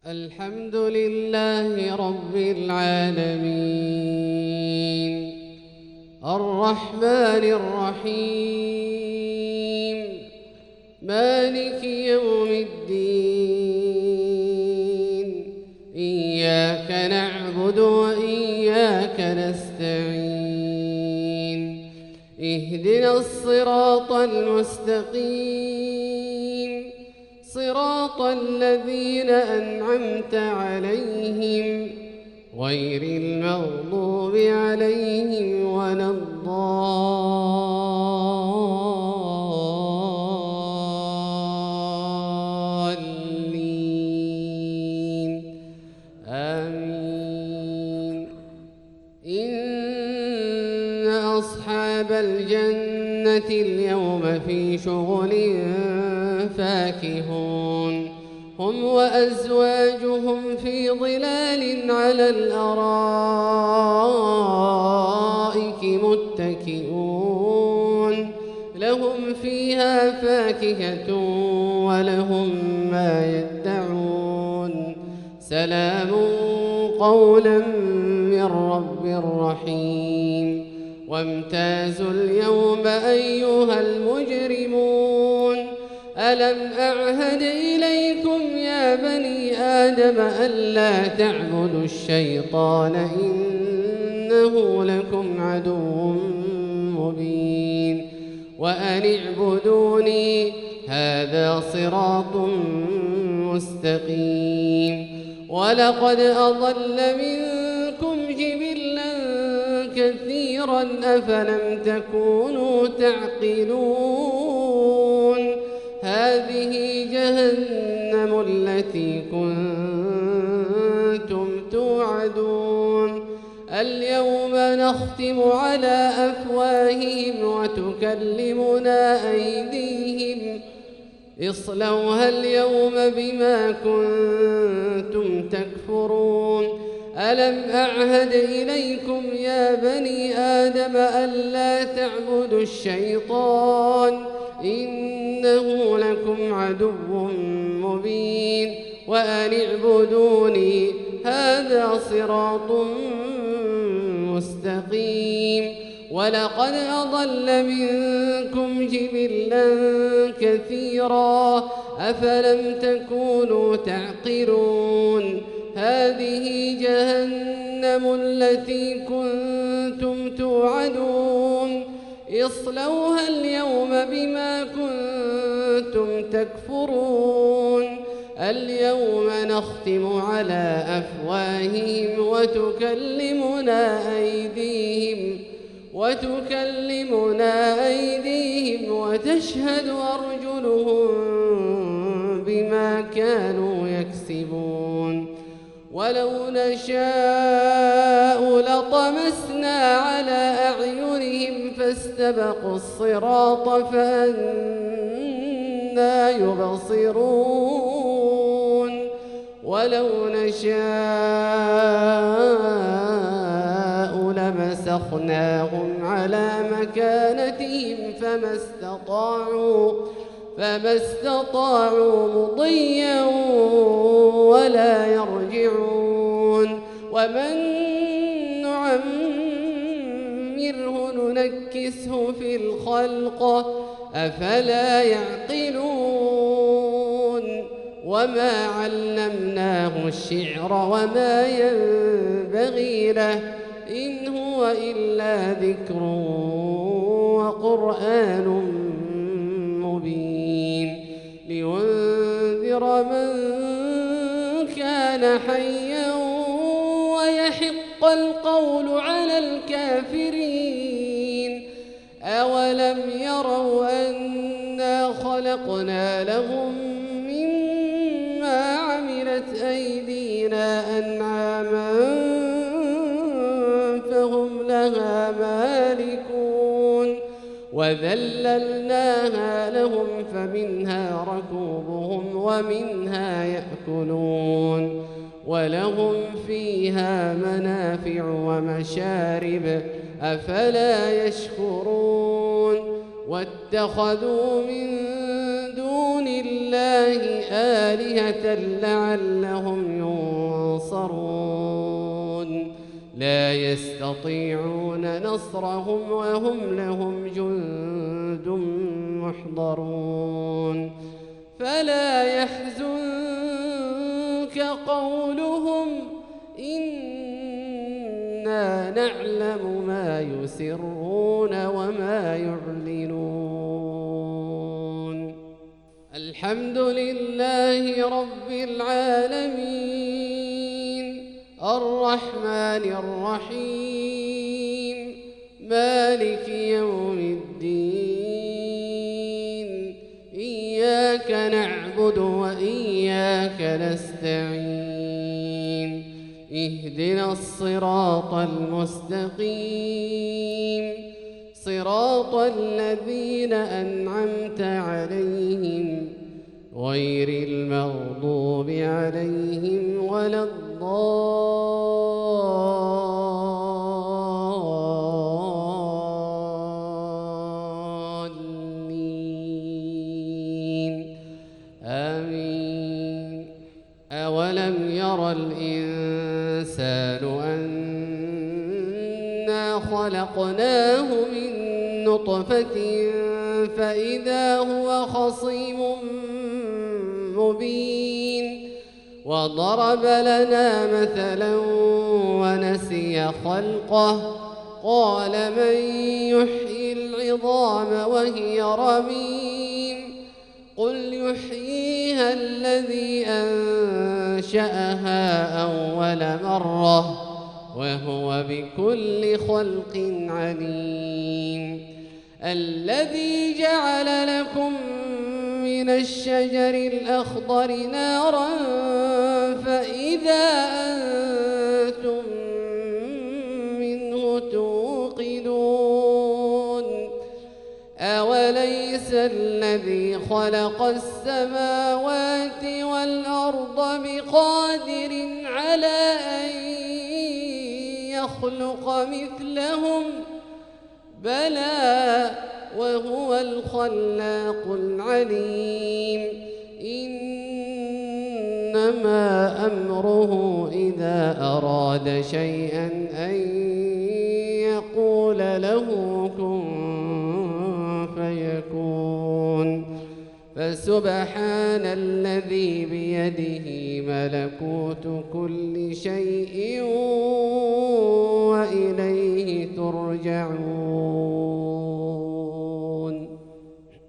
الحمد لله رب العالمين الرحمن الرحيم مالك يوم الدين إياك نعبد وإياك نستعين اهدنا الصراط المستقيم صراط الذين أنعمت عليهم غير المغضوب عليهم ولا الضالين آمين. إن أصحاب الجنة اليوم في شغل فاكهون هم وأزواجهم في ظلال على الأرائك متكئون لهم فيها فاكهة ولهم ما يدعون سلام قولا من رب رحيم. وامتازوا اليوم أيها المجرمون ألم أعهد إليكم يا بني آدم ألا تعبدوا الشيطان إنه لكم عدو مبين وأن اعبدوني هذا صراط مستقيم. ولقد أضل منكم جبلا كثيرا أفلم تكونوا تعقلون هذه جهنم التي كنتم توعدون اليوم نختم على أفواههم وتكلمنا أيديهم اصلوها اليوم بما كنتم تكفرون. ألم أعهد إليكم يا بني آدم ألا تعبدوا الشيطان إنه لكم عدو مبين وأن اعبدوني هذا صراط مستقيم. ولقد أضل منكم جبلا كثيرا أفلم تكونوا تعقلون هذه جهنم التي كنتم توعدون اصلوها اليوم بما كنتم تكفرون اليوم نختم على أفواههم وتكلمنا أيديهم وتشهد أرجلهم بما كانوا يكسبون. ولو نشاء لطمسنا على أعينهم فاستبقوا الصراط فأنى يبصرون. ولو نشاء لمسخناهم على مكانتهم فما استطاعوا مضيا ولا يرجعون. ومن نعمره ننكسه في الخلق أفلا يعقلون. وما علمناه الشعر وما ينبغي له إن هو إلا ذكر وقرآن مبين لينذر من كان حيا ويحق القول على الكافرين. أولم يروا أنا خلقنا لهم مما عملت أيدينا أنعاما فهم لها مالكون وذللناها لهم فمنها ركوبهم ومنها يأكلون ولهم فيها منافع ومشارب أفلا يشكرون. واتخذوا من دون الله آلهة لعلهم ينصرون لا يستطيعون نصرهم وهم لهم جند محضرون فلا يحزنك قولهم إنا نعلم ما يسرون وما يعلنون الحمد لله رب العالمين الرحمن الرحيم مالك يوم الدين إياك نعبد وإياك نستعين اهدنا الصراط المستقيم صراط الذين أنعمت عليهم غير المغضوب عليهم ولا الضالين آمين أولم ير الإنسان أنا خلقناه من نطفة فإذا هو خصيم مبين وضرب لنا مثلا ونسي خلقه قال من يحيي العظام وهي رميم قل يحييها الذي أنشأها أول مرة وهو بكل خلق عليم الذي جعل لكم من الشجر الأخضر نارا فإذا أنتم منه توقدون أوليس الذي خلق السماوات والأرض بقادر على أن يخلق مثلهم بلى وهو الخلاق العليم إنما أمره إذا أراد شيئا أن يقول له كن فيكون فسبحان الذي بيده ملكوت كل شيء وإليه ترجعون